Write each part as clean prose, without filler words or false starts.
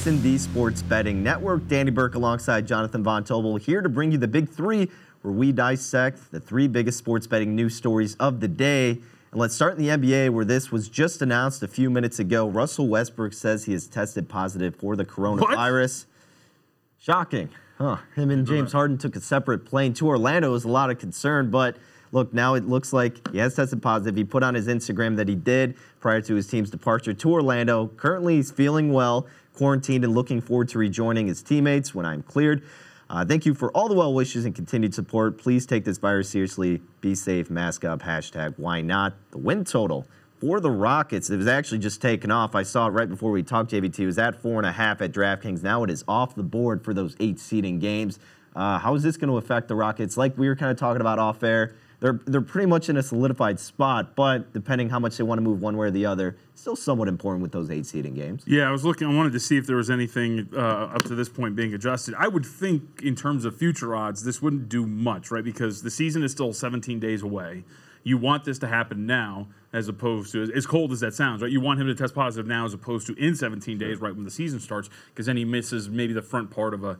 VSiN, the Sports Betting Network. Danny Burke alongside Jonathan Von Tobel here to bring you the Big Three, where we dissect the three biggest sports betting news stories of the day. And let's start in the NBA, where this was just announced a few minutes ago. Russell Westbrook says he has tested positive for the coronavirus. What? Shocking. Him and James Harden took a separate plane to Orlando. It was a lot of concern, but look, now it looks like he has tested positive. He put on his Instagram that he did prior to his team's departure to Orlando. Currently, he's feeling well, quarantined, and looking forward to rejoining his teammates when I'm cleared. Thank you for all the well wishes and continued support. Please take this virus seriously. Be safe, mask up, hashtag why not. The win total for the Rockets, it was actually just taken off. I saw it right before we talked, JVT. It was at 4.5 at DraftKings. Now it is off the board for those 8 seeding games. How is this going to affect the Rockets? Like we were kind of talking about off air, they're pretty much in a solidified spot, but depending how much they want to move one way or the other, still somewhat important with those 8 seeding games. Yeah, I wanted to see if there was anything up to this point being adjusted. I would think in terms of future odds, this wouldn't do much, right? Because the season is still 17 days away. You want this to happen now as opposed to, as cold as that sounds, right? You want him to test positive now as opposed to in 17 days, right when the season starts, because then he misses maybe the front part of a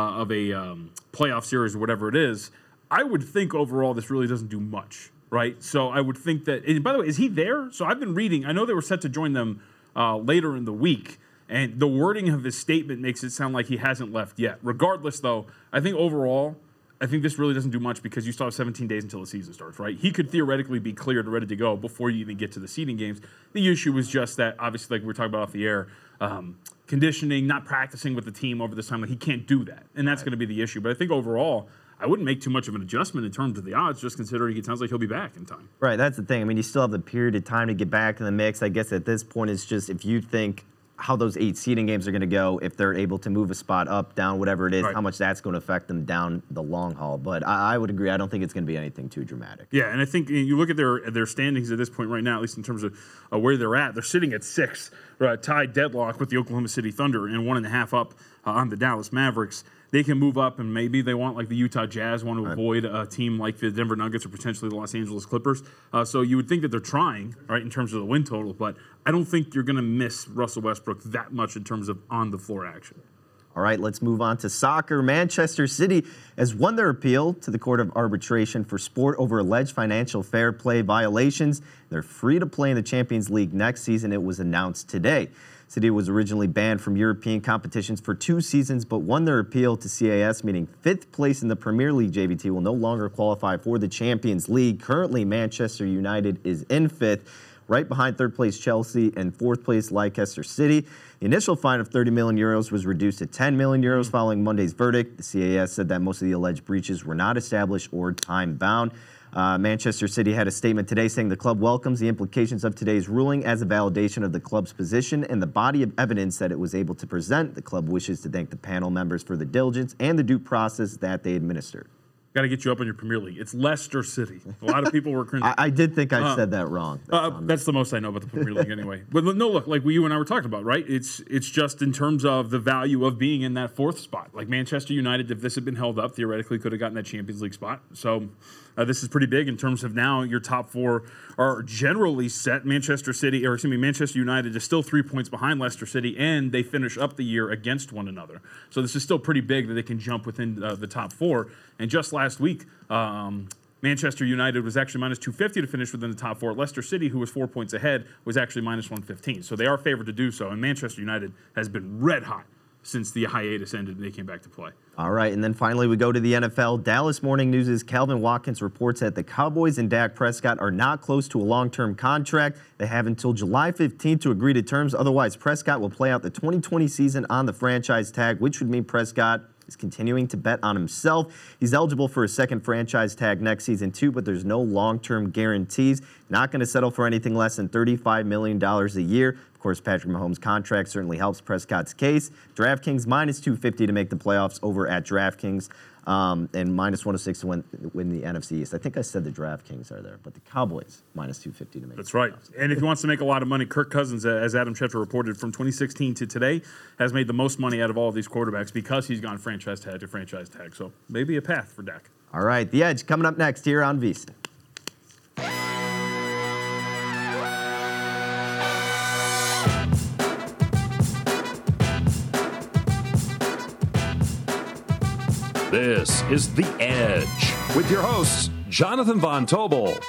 playoff series or whatever it is. I would think overall this really doesn't do much, right? So I would think that, and by the way, is he there? So I've been reading, I know they were set to join them later in the week, and the wording of his statement makes it sound like he hasn't left yet. Regardless, though, I think overall, I think this really doesn't do much because you still have 17 days until the season starts, right? He could theoretically be cleared and ready to go before you even get to the seeding games. The issue was just that, obviously, like we were talking about off the air, conditioning, not practicing with the team over this time. Like he can't do that, and that's going to be the issue. But I think overall, I wouldn't make too much of an adjustment in terms of the odds, just considering it sounds like he'll be back in time. Right, that's the thing. I mean, you still have the period of time to get back in the mix. I guess at this point, it's just if you think how those 8 seeding games are going to go, if they're able to move a spot up, down, whatever it is, right, how much that's going to affect them down the long haul. But I would agree. I don't think it's going to be anything too dramatic. Yeah, and I think you look at their standings at this point right now, at least in terms of where they're at. They're sitting at 6, tied deadlock with the Oklahoma City Thunder, and 1.5 up on the Dallas Mavericks. They can move up, and maybe they want, like the Utah Jazz, want to avoid a team like the Denver Nuggets or potentially the Los Angeles Clippers. So you would think that they're trying, right, in terms of the win total, but I don't think you're going to miss Russell Westbrook that much in terms of on-the-floor action. All right, let's move on to soccer. Manchester City has won their appeal to the Court of Arbitration for Sport over alleged financial fair play violations. They're free to play in the Champions League next season. It was announced today. City was originally banned from European competitions for 2 seasons, but won their appeal to CAS, meaning 5th place in the Premier League. JVT will no longer qualify for the Champions League. Currently, Manchester United is in 5th, right behind 3rd place Chelsea and 4th place Leicester City. The initial fine of 30 million euros was reduced to 10 million euros following Monday's verdict. The CAS said that most of the alleged breaches were not established or time-bound. Manchester City had a statement today saying the club welcomes the implications of today's ruling as a validation of the club's position and the body of evidence that it was able to present. The club wishes to thank the panel members for the diligence and the due process that they administered. Got to get you up in your Premier League. It's Leicester City. A lot of people were cringing. I did think I said that wrong. That's the most I know about the Premier League anyway. But no, look, like you and I were talking about, right? It's just in terms of the value of being in that 4th spot. Like Manchester United, if this had been held up, theoretically could have gotten that Champions League spot. So this is pretty big in terms of now your top 4 are generally set. Manchester United is still 3 points behind Leicester City, and they finish up the year against one another. So this is still pretty big that they can jump within the top 4. And just last week, Manchester United was actually minus 250 to finish within the top 4. Leicester City, who was 4 points ahead, was actually minus 115. So they are favored to do so. And Manchester United has been red hot since the hiatus ended and they came back to play. All right, and then finally we go to the NFL. Dallas Morning News' Calvin Watkins reports that the Cowboys and Dak Prescott are not close to a long-term contract. They have until July 15th to agree to terms. Otherwise, Prescott will play out the 2020 season on the franchise tag, which would mean Prescott is continuing to bet on himself. He's eligible for a second franchise tag next season too, but there's no long-term guarantees. Not going to settle for anything less than $35 million a year. Of course, Patrick Mahomes' contract certainly helps Prescott's case. DraftKings minus 250 to make the playoffs over at DraftKings, and minus 106 to win the NFC East. I think I said the DraftKings are there, but the Cowboys minus 250 to make That's the playoffs. right. And if he wants to make a lot of money, Kirk Cousins, as Adam Schefter reported, from 2016 to today, has made the most money out of all of these quarterbacks because he's gone franchise tag to franchise tag. So maybe a path for Dak. All right, The Edge coming up next here on VSiN. This is The Edge with your hosts, Jonathan Von Tobel.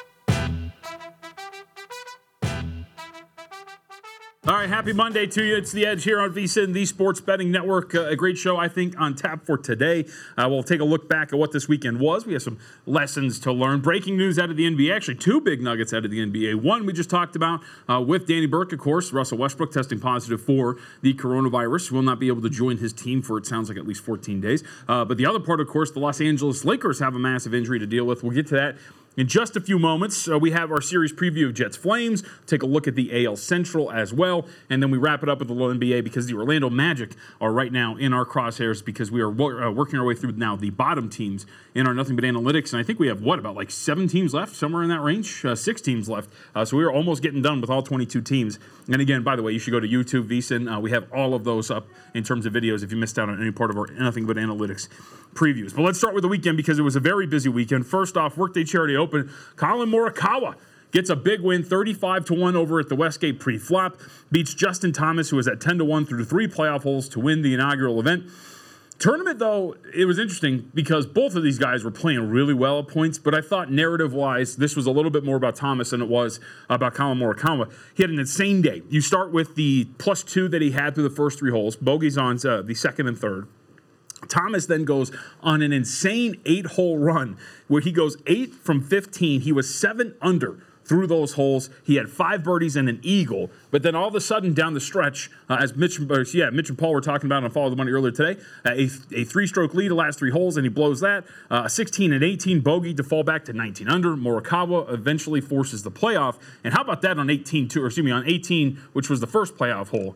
All right, happy Monday to you. It's The Edge here on VSiN, the Sports Betting Network. A great show, I think, on tap for today. We'll take a look back at what this weekend was. We have some lessons to learn. Breaking news out of the NBA. Actually, two big nuggets out of the NBA. One we just talked about with Danny Burke, of course. Russell Westbrook testing positive for the coronavirus. Will not be able to join his team for, it sounds like, at least 14 days. But the other part, of course, the Los Angeles Lakers have a massive injury to deal with. We'll get to that in just a few moments. We have our series preview of Jets Flames, take a look at the AL Central as well, and then we wrap it up with the NBA because the Orlando Magic are right now in our crosshairs because we are working our way through now the bottom teams in our Nothing But Analytics, and I think we have, about like 7 teams left, somewhere in that range? 6 teams left. So we are almost getting done with all 22 teams. And again, by the way, you should go to YouTube, VSiN. We have all of those up in terms of videos if you missed out on any part of our Nothing But Analytics previews. But let's start with the weekend because it was a very busy weekend. First off, Workday Charity Open, Colin Morikawa gets a big win, 35-1 over at the Westgate pre-flop, beats Justin Thomas, who was at 10-1 through 3 playoff holes to win the inaugural event. Tournament, though, it was interesting because both of these guys were playing really well at points, but I thought narrative-wise, this was a little bit more about Thomas than it was about Colin Morikawa. He had an insane day. You start with the +2 that he had through the first 3 holes, bogeys on the second and third. Thomas then goes on an insane 8-hole run where he goes 8 from 15. He was 7 under through those holes. He had 5 birdies and an eagle. But then all of a sudden down the stretch, as Mitch and Paul were talking about on Follow the Money earlier today, a 3-stroke lead the last 3 holes, and he blows that. 16 and 18 bogey to fall back to 19 under. Morikawa eventually forces the playoff. And how about that on 18, on 18, which was the first playoff hole?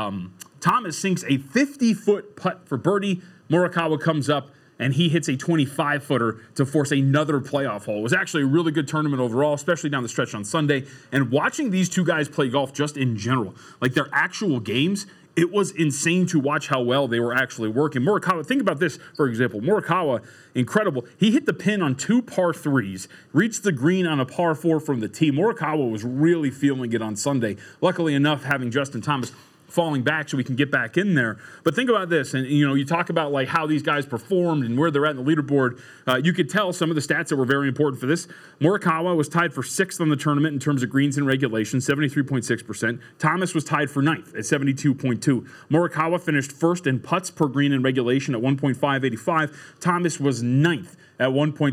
Thomas sinks a 50-foot putt for birdie. Morikawa comes up and he hits a 25-footer to force another playoff hole. It was actually a really good tournament overall, especially down the stretch on Sunday. And watching these two guys play golf just in general, like their actual games, it was insane to watch how well they were actually working. Morikawa, think about this, for example. Morikawa, incredible. He hit the pin on 2 par 3s, reached the green on a par 4 from the tee. Morikawa was really feeling it on Sunday. Luckily enough, having Justin Thomas falling back so we can get back in there. But think about this, and you talk about like how these guys performed and where they're at in the leaderboard. You could tell some of the stats that were very important for this. Morikawa was tied for 6th on the tournament in terms of greens in regulation, 73.6%. Thomas was tied for 9th at 72.2. Morikawa finished 1st in putts per green in regulation at 1.585. Thomas was 9th at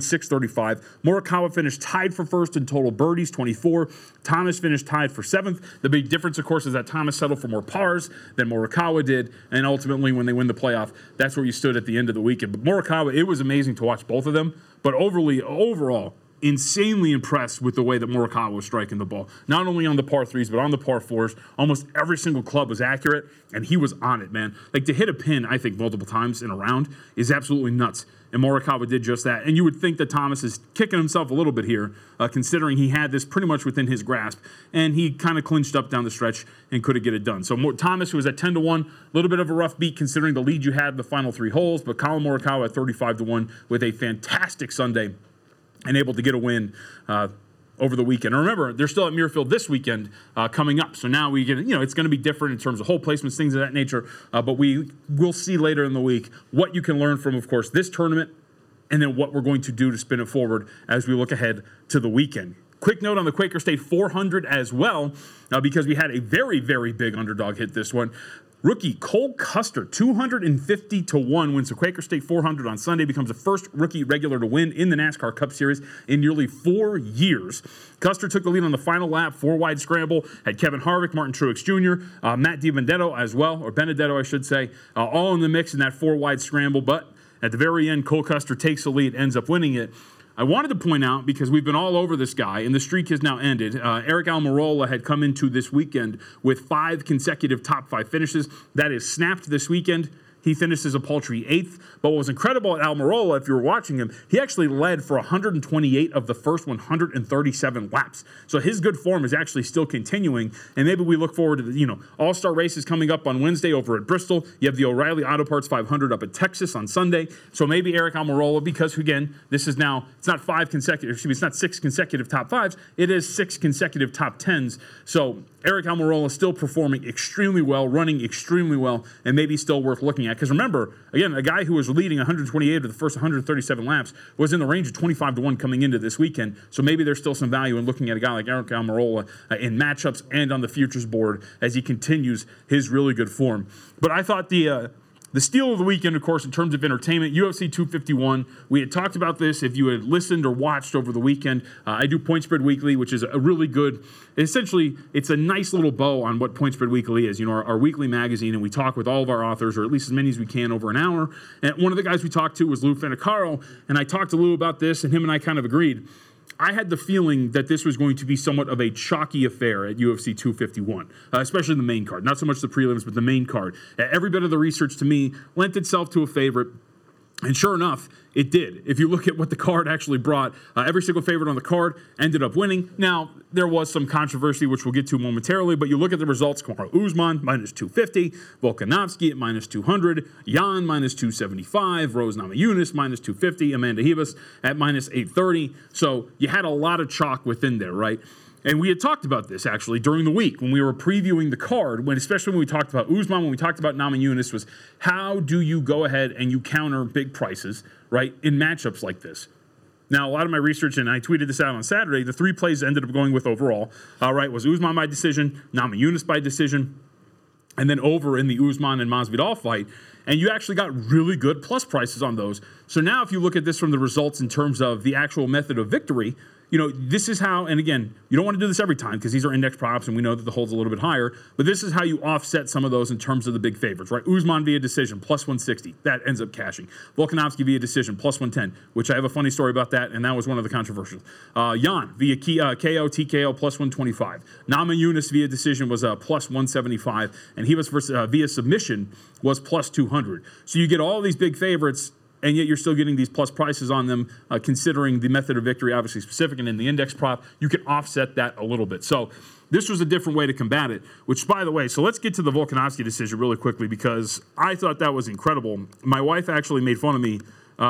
1.635. Morikawa finished tied for 1st in total birdies, 24. Thomas finished tied for 7th. The big difference, of course, is that Thomas settled for more pars than Morikawa did, and ultimately when they win the playoff, that's where you stood at the end of the weekend. But Morikawa, it was amazing to watch both of them, but overall, insanely impressed with the way that Morikawa was striking the ball. Not only on the par 3s, but on the par 4s. Almost every single club was accurate, and he was on it, man. Like, to hit a pin, I think, multiple times in a round is absolutely nuts. And Morikawa did just that. And you would think that Thomas is kicking himself a little bit here, considering he had this pretty much within his grasp. And he kind of clinched up down the stretch and couldn't get it done. So Thomas, who was at 10-1, a little bit of a rough beat considering the lead you had in the final 3 holes. But Colin Morikawa at 35-1 with a fantastic Sunday and able to get a win over the weekend. And remember, they're still at Muirfield this weekend coming up. So now we get, it's going to be different in terms of hole placements, things of that nature. But we will see later in the week what you can learn from, of course, this tournament and then what we're going to do to spin it forward as we look ahead to the weekend. Quick note on the Quaker State 400 as well, because we had a very, very big underdog hit this one. Rookie Cole Custer, 250-1, wins the Quaker State 400 on Sunday, becomes the first rookie regular to win in the NASCAR Cup Series in nearly 4 years. Custer took the lead on the final lap, 4-wide scramble, had Kevin Harvick, Martin Truex Jr., Matt DiBenedetto as well, or Benedetto, I should say, all in the mix in that 4-wide scramble. But at the very end, Cole Custer takes the lead, ends up winning it. I wanted to point out, because we've been all over this guy, and the streak has now ended, Aric Almirola had come into this weekend with 5 consecutive top 5 finishes. That is snapped this weekend. He finishes a paltry 8th. But what was incredible at Almirola, if you were watching him, he actually led for 128 of the first 137 laps. So his good form is actually still continuing. And maybe we look forward to the, All-Star races coming up on Wednesday over at Bristol. You have the O'Reilly Auto Parts 500 up at Texas on Sunday. So maybe Aric Almirola, because again, this is now, it's not 6 consecutive top 5s. It is 6 consecutive top 10s. So Aric Almirola still performing extremely well, running extremely well, and maybe still worth looking at. Because remember, again, a guy who was leading 128 of the first 137 laps was in the range of 25-1 coming into this weekend. So maybe there's still some value in looking at a guy like Aric Almirola in matchups and on the futures board as he continues his really good form. But I thought the steal of the weekend, of course, in terms of entertainment, UFC 251. We had talked about this if you had listened or watched over the weekend. I do Point Spread Weekly, which is a really good, essentially, it's a nice little bow on what Point Spread Weekly is. You know, our weekly magazine, and we talk with all of our authors, or at least as many as we can, over an hour. And one of the guys we talked to was Lou Finicaro, and I talked to Lou about this, and him and I kind of agreed. I had the feeling that this was going to be somewhat of a chalky affair at UFC 251, especially the main card. Not so much the prelims, but the main card. Every bit of the research, to me, lent itself to a favorite. And sure enough, it did. If you look at what the card actually brought, every single favorite on the card ended up winning. Now, there was some controversy, which we'll get to momentarily, but you look at the results. Kamaru Usman, minus 250. Volkanovski at minus 200. Yan, minus 275. Rose Namajunas, minus 250. Amanda Ribas at minus 830. So you had a lot of chalk within there, right? And we had talked about this, actually, during the week when we were previewing the card, especially when we talked about Usman, when we talked about Namajunas, was how do you go ahead and you counter big prices, right, in matchups like this? Now, a lot of my research, and I tweeted this out on Saturday, the three plays I ended up going with overall, was Usman by decision, Namajunas by decision, and then over in the Usman and Masvidal fight. And you actually got really good plus prices on those. So now if you look at this from the results in terms of the actual method of victory, you know, this is how, and again, you don't want to do this every time because these are index props and we know that the hold's a little bit higher, but this is how you offset some of those in terms of the big favorites, right? Usman via decision, plus 160. That ends up cashing. Volkanovski via decision, plus 110, which I have a funny story about that, and that was one of the controversials. Yan via KO, TKO, plus 125. Namajunas via decision was plus 175, and he was via submission was plus 200. So you get all these big favorites, and yet you're still getting these plus prices on them, considering the method of victory obviously specific, and in the index prop, you can offset that a little bit. So this was a different way to combat it, which, by the way, so let's get to the Volkanovski decision really quickly because I thought that was incredible. My wife actually made fun of me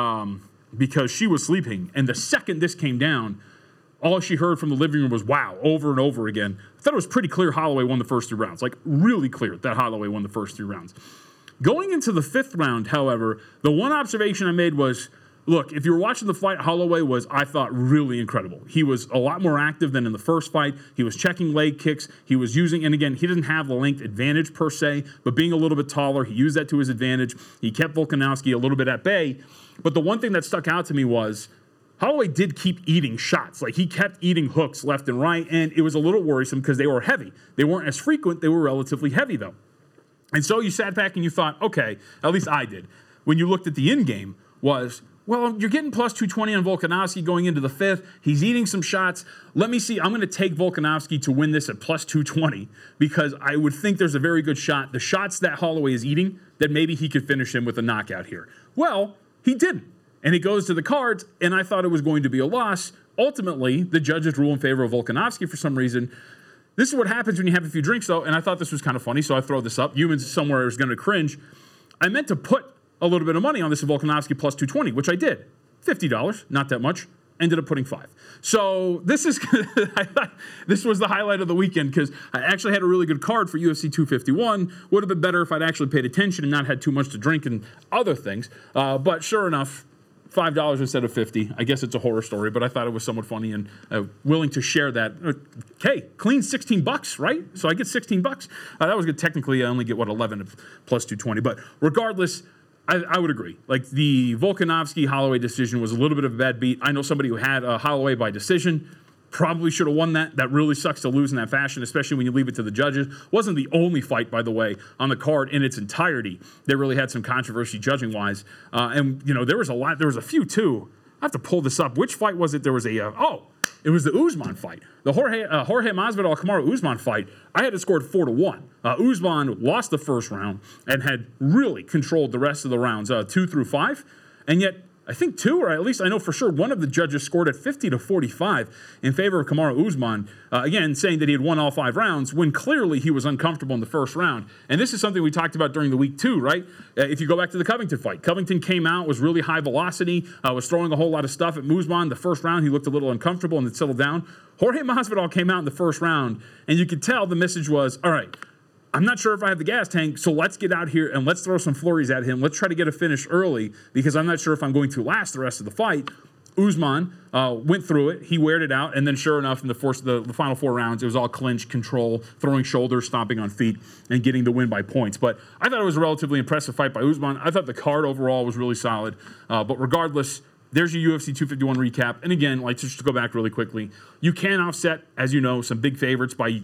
because she was sleeping, and the second this came down, all she heard from the living room was, wow, over and over again. I thought it was pretty clear Holloway won the first 3 rounds, like really clear that Holloway won the first 3 rounds. Going into the 5th round, however, the one observation I made was, look, if you were watching the fight, Holloway was, I thought, really incredible. He was a lot more active than in the first fight. He was checking leg kicks. He was using, and again, he doesn't have the length advantage per se, but being a little bit taller, he used that to his advantage. He kept Volkanovski a little bit at bay. But the one thing that stuck out to me was Holloway did keep eating shots. Like, he kept eating hooks left and right, and it was a little worrisome because they were heavy. They weren't as frequent. They were relatively heavy, though. And so you sat back and you thought, okay, at least I did, when you looked at the end game was, well, you're getting plus 220 on Volkanovski going into the 5th. He's eating some shots. Let me see. I'm going to take Volkanovski to win this at plus 220 because I would think there's a very good shot. The shots that Holloway is eating, that maybe he could finish him with a knockout here. Well, he didn't. And it goes to the cards, and I thought it was going to be a loss. Ultimately, the judges rule in favor of Volkanovski for some reason. This is what happens when you have a few drinks, though, and I thought this was kind of funny, so I throw this up. Humans somewhere is going to cringe. I meant to put a little bit of money on this Volkanovski plus 220, which I did. $50, not that much. Ended up putting 5. So this is I thought this was the highlight of the weekend because I actually had a really good card for UFC 251. Would have been better if I'd actually paid attention and not had too much to drink and other things. But sure enough, $5 instead of $50. I guess it's a horror story, but I thought it was somewhat funny and willing to share that. Hey, clean $16, right? So I get $16. That was good. Technically, I only get 11 plus 220. But regardless, I would agree. Like the Volkanovski Holloway decision was a little bit of a bad beat. I know somebody who had Holloway by decision. Probably should have won that. That really sucks to lose in that fashion, especially when you leave it to the judges. Wasn't the only fight, by the way, on the card in its entirety. They really had some controversy judging-wise. And, you know, there was a lot. There was a few, too. I have to pull this up. Which fight was it? There was it was the Usman fight. The Jorge Masvidal Kamaru Usman fight. I had it scored 4-1. Usman lost the first round and had really controlled the rest of the rounds, 2 through 5. And yet, I think 2, or at least I know for sure one of the judges scored at 50-45 in favor of Kamaru Usman, again, saying that he had won all 5 rounds when clearly he was uncomfortable in the first round. And this is something we talked about during the week too, right? If you go back to the Covington fight, Covington came out, was really high velocity, was throwing a whole lot of stuff at Usman. The first round, he looked a little uncomfortable and then settled down. Jorge Masvidal came out in the first round, and you could tell the message was, all right, I'm not sure if I have the gas tank, so let's get out here and let's throw some flurries at him. Let's try to get a finish early because I'm not sure if I'm going to last the rest of the fight. Usman went through it. He weared it out. And then sure enough, in the final 4 rounds, it was all clinch, control, throwing shoulders, stomping on feet, and getting the win by points. But I thought it was a relatively impressive fight by Usman. I thought the card overall was really solid. But regardless, there's your UFC 251 recap. And again, like just to go back really quickly, you can offset, as you know, some big favorites by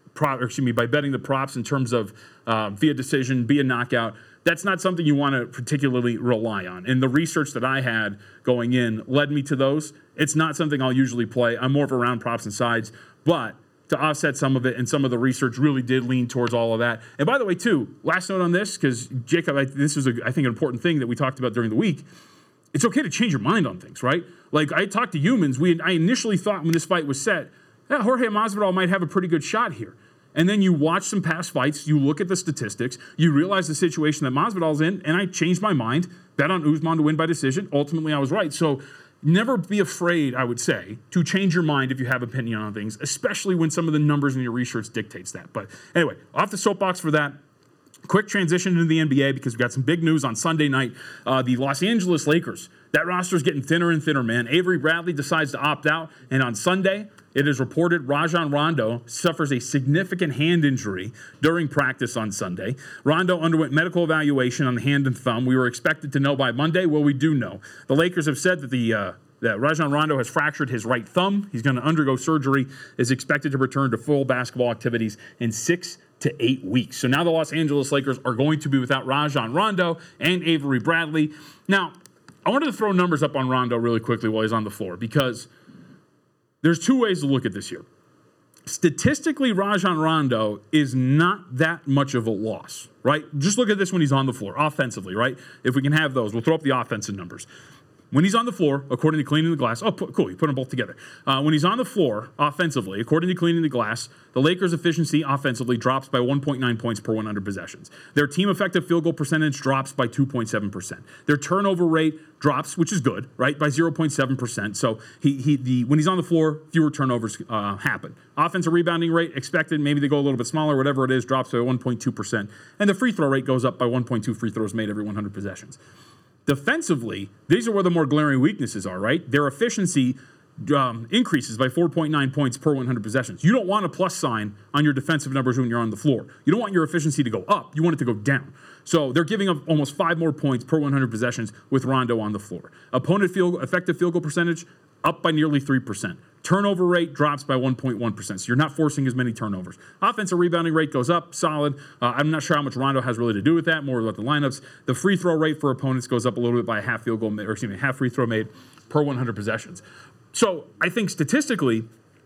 betting the props in terms of via decision, via knockout. That's not something you want to particularly rely on. And the research that I had going in led me to those. It's not something I'll usually play. I'm more of a round props and sides. But to offset some of it, and some of the research really did lean towards all of that. And by the way, too, last note on this, because Jacob, this was, I think, an important thing that we talked about during the week. It's okay to change your mind on things, right? Like I talked to humans. I initially thought when this fight was set, Jorge Masvidal might have a pretty good shot here. And then you watch some past fights, you look at the statistics, you realize the situation that Masvidal's in, and I changed my mind, bet on Usman to win by decision. Ultimately, I was right. So never be afraid, I would say, to change your mind if you have opinion on things, especially when some of the numbers in your research dictates that. But anyway, off the soapbox for that. Quick transition into the NBA because we've got some big news on Sunday night. The Los Angeles Lakers, that roster's getting thinner and thinner, man. Avery Bradley decides to opt out, and on Sunday, it is reported Rajon Rondo suffers a significant hand injury during practice on Sunday. Rondo underwent medical evaluation on the hand and thumb. We were expected to know by Monday. Well, we do know. The Lakers have said that that Rajon Rondo has fractured his right thumb. He's going to undergo surgery, is expected to return to full basketball activities in 6 to 8 weeks. So now the Los Angeles Lakers are going to be without Rajon Rondo and Avery Bradley. Now, I wanted to throw numbers up on Rondo really quickly while he's on the floor because there's 2 ways to look at this here. Statistically, Rajon Rondo is not that much of a loss, right? Just look at this when he's on the floor, offensively, right? If we can have those, we'll throw up the offensive numbers. When he's on the floor, according to Cleaning the Glass, cool, you put them both together. When he's on the floor offensively, according to Cleaning the Glass, the Lakers' efficiency offensively drops by 1.9 points per 100 possessions. Their team effective field goal percentage drops by 2.7%. Their turnover rate drops, which is good, right, by 0.7%. So when he's on the floor, fewer turnovers happen. Offensive rebounding rate expected, maybe they go a little bit smaller, whatever it is, drops by 1.2%. And the free throw rate goes up by 1.2 free throws made every 100 possessions. Defensively, these are where the more glaring weaknesses are, right? Their efficiency increases by 4.9 points per 100 possessions. You don't want a plus sign on your defensive numbers when you're on the floor. You don't want your efficiency to go up. You want it to go down. So they're giving up almost 5 more points per 100 possessions with Rondo on the floor. Opponent effective field goal percentage up by nearly 3%. Turnover rate drops by 1.1%. So you're not forcing as many turnovers. Offensive rebounding rate goes up, solid. I'm not sure how much Rondo has really to do with that, more about the lineups. The free throw rate for opponents goes up a little bit by a half free throw made per 100 possessions. So I think statistically,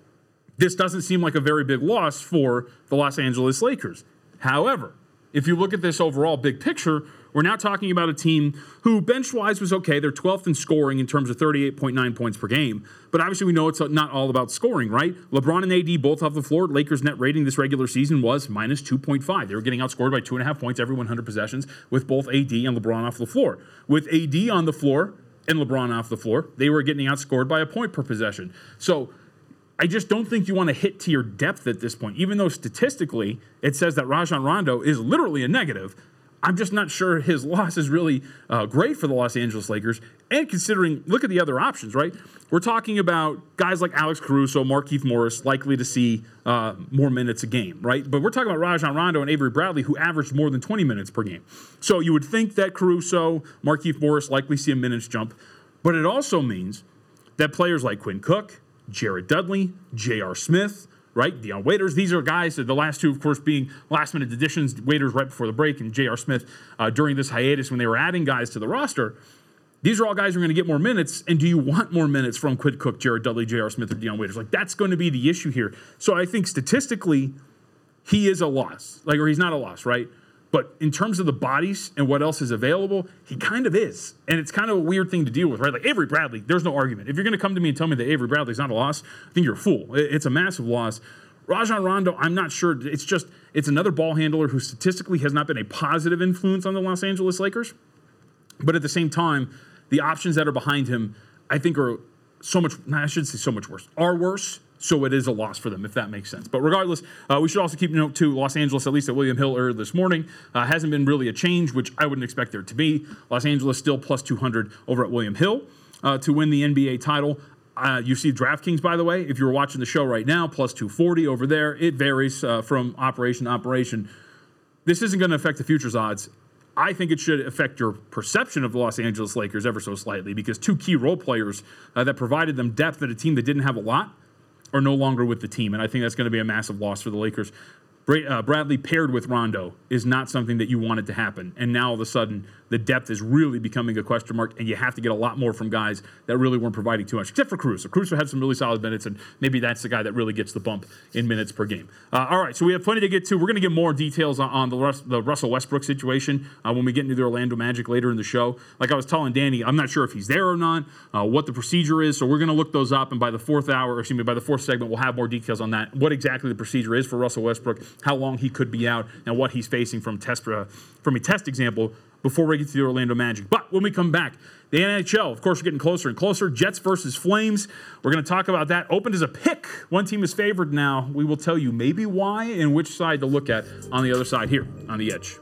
this doesn't seem like a very big loss for the Los Angeles Lakers. However, if you look at this overall big picture, we're now talking about a team who bench-wise was okay. They're 12th in scoring in terms of 38.9 points per game. But obviously we know it's not all about scoring, right? LeBron and AD both off the floor. Lakers' net rating this regular season was minus 2.5. They were getting outscored by 2.5 points every 100 possessions with both AD and LeBron off the floor. With AD on the floor and LeBron off the floor, they were getting outscored by a point per possession. So I just don't think you want to hit to your depth at this point. Even though statistically it says that Rajon Rondo is literally a negative, I'm just not sure his loss is really great for the Los Angeles Lakers. And considering, look at the other options, right? We're talking about guys like Alex Caruso, Markieff Morris, likely to see more minutes a game, right? But we're talking about Rajon Rondo and Avery Bradley, who averaged more than 20 minutes per game. So you would think that Caruso, Markieff Morris likely see a minutes jump. But it also means that players like Quinn Cook, Jared Dudley, J.R. Smith, right? Dion Waiters, these are guys, the last two, of course, being last-minute additions, Waiters right before the break and J.R. Smith during this hiatus when they were adding guys to the roster. These are all guys who are going to get more minutes, and do you want more minutes from Quinn Cook, Jared Dudley, J.R. Smith, or Dion Waiters? Like, that's going to be the issue here. So I think statistically, he is a loss. Or he's not a loss, right? But in terms of the bodies and what else is available, he kind of is. And it's kind of a weird thing to deal with, right? Like Avery Bradley, there's no argument. If you're going to come to me and tell me that Avery Bradley's not a loss, I think you're a fool. It's a massive loss. Rajon Rondo, I'm not sure. It's another ball handler who statistically has not been a positive influence on the Los Angeles Lakers. But at the same time, the options that are behind him, I think are so much, I shouldn't say so much worse, are worse. So it is a loss for them, if that makes sense. But regardless, we should also keep note, too, Los Angeles, at least at William Hill earlier this morning, hasn't been really a change, which I wouldn't expect there to be. Los Angeles still plus 200 over at William Hill to win the NBA title. You see DraftKings, by the way, if you're watching the show right now, plus 240 over there. It varies from operation to operation. This isn't going to affect the futures odds. I think it should affect your perception of the Los Angeles Lakers ever so slightly, because two key role players that provided them depth at a team that didn't have a lot are no longer with the team, and I think that's going to be a massive loss for the Lakers. Bradley paired with Rondo is not something that you wanted to happen, and now all of a sudden the depth is really becoming a question mark, and you have to get a lot more from guys that really weren't providing too much, except for Caruso. Caruso had some really solid minutes, and maybe that's the guy that really gets the bump in minutes per game. All right, so we have plenty to get to. We're going to get more details on the Russell Westbrook situation when we get into the Orlando Magic later in the show. Like I was telling Danny, I'm not sure if he's there or not, what the procedure is, so we're going to look those up, and by the fourth segment, we'll have more details on that, what exactly the procedure is for Russell Westbrook, how long he could be out, and what he's facing from a test example before we get to the Orlando Magic. But when we come back, the NHL, of course, we're getting closer and closer. Jets versus Flames. We're going to talk about that. Opened as a pick. One team is favored now. We will tell you maybe why and which side to look at on the other side here on The Edge.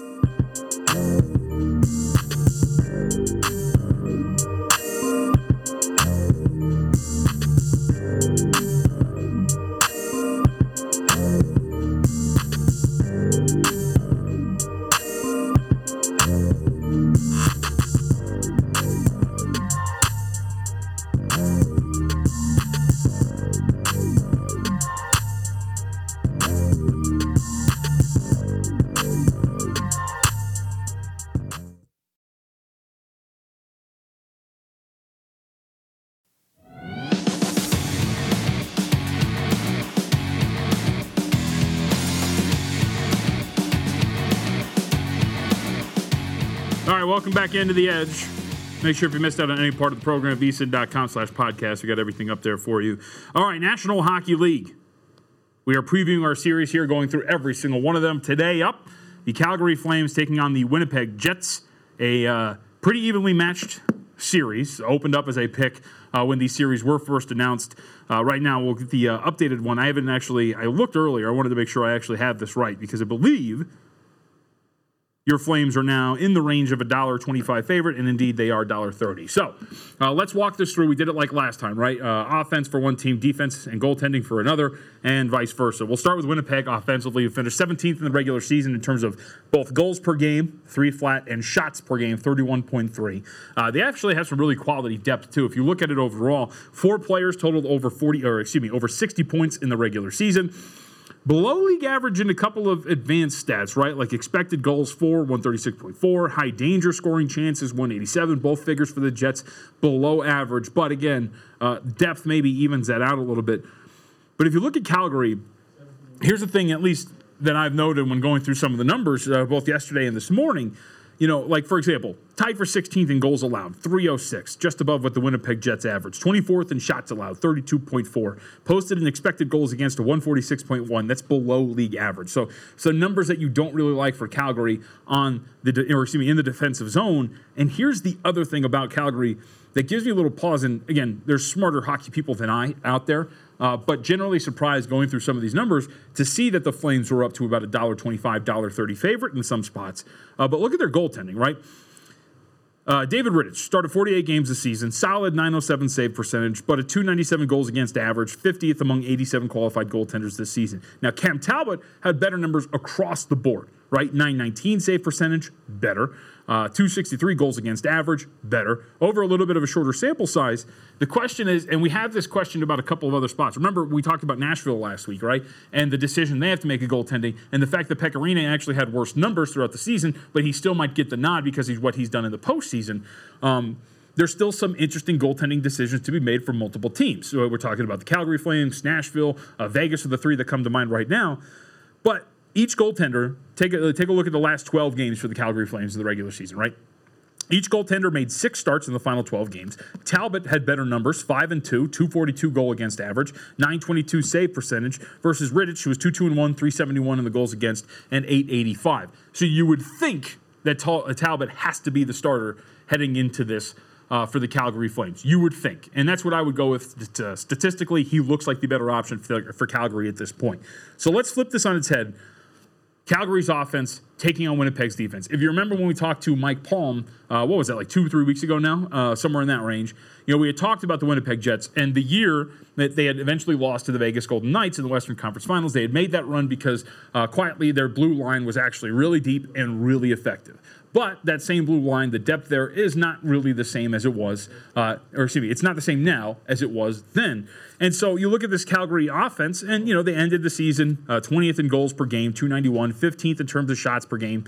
All right, welcome back into The Edge. Make sure if you missed out on any part of the program, vsin.com/podcast. We got everything up there for you. All right, National Hockey League. We are previewing our series here, going through every single one of them. Today up, the Calgary Flames taking on the Winnipeg Jets. A pretty evenly matched series. Opened up as a pick when these series were first announced. Right now, we'll get the updated one. I looked earlier. I wanted to make sure I actually have this right, because I believe your Flames are now in the range of $1.25 favorite, and indeed they are $1.30. So let's walk this through. We did it like last time, right? Offense for one team, defense and goaltending for another, and vice versa. We'll start with Winnipeg offensively, who finished 17th in the regular season in terms of both goals per game, 3 flat, and shots per game, 31.3. They actually have some really quality depth too. If you look at it overall, 4 players totaled over 60 points in the regular season. Below league average in a couple of advanced stats, right? Like expected goals for 136.4, high danger scoring chances 187, both figures for the Jets below average. But again, depth maybe evens that out a little bit. But if you look at Calgary, here's the thing, at least that I've noted when going through some of the numbers, both yesterday and this morning. Like for example, tied for 16th in goals allowed, 306, just above what the Winnipeg Jets average. 24th in shots allowed, 32.4. Posted an expected goals against a 146.1. That's below league average. So numbers that you don't really like for Calgary in the defensive zone. And here's the other thing about Calgary that gives me a little pause. And again, there's smarter hockey people than I out there. But generally surprised going through some of these numbers to see that the Flames were up to about $1.25, $1.30 favorite in some spots. But look at their goaltending, right? David Rittich started 48 games this season, solid .907 save percentage, but a .297 goals against average, 50th among 87 qualified goaltenders this season. Now, Cam Talbot had better numbers across the board, right? .919 save percentage, better. .263 goals against average, better. Over a little bit of a shorter sample size. The question is, and we have this question about a couple of other spots. Remember, we talked about Nashville last week, right? And the decision they have to make a goaltending, and the fact that Pecorino actually had worse numbers throughout the season, but he still might get the nod because he's what he's done in the postseason. There's still some interesting goaltending decisions to be made for multiple teams. So we're talking about the Calgary Flames, Nashville, Vegas are the 3 that come to mind right now. But each goaltender, take a look at the last 12 games for the Calgary Flames in the regular season, right? Each goaltender made 6 starts in the final 12 games. Talbot had better numbers, 5-2, 242 goal against average, 922 save percentage, versus Rittich, who was 2-1, 371 in the goals against, and 885. So you would think that Talbot has to be the starter heading into this for the Calgary Flames. You would think. And that's what I would go with. Statistically, he looks like the better option for Calgary at this point. So let's flip this on its head. Calgary's offense taking on Winnipeg's defense. If you remember when we talked to Mike Palm, what was that, like 2 or 3 weeks ago now? Somewhere in that range. We had talked about the Winnipeg Jets and the year that they had eventually lost to the Vegas Golden Knights in the Western Conference Finals. They had made that run because quietly their blue line was actually really deep and really effective. But that same blue line, the depth there is not really the same as it was, it's not the same now as it was then. And so you look at this Calgary offense, and, they ended the season 20th in goals per game, 291, 15th in terms of shots per game.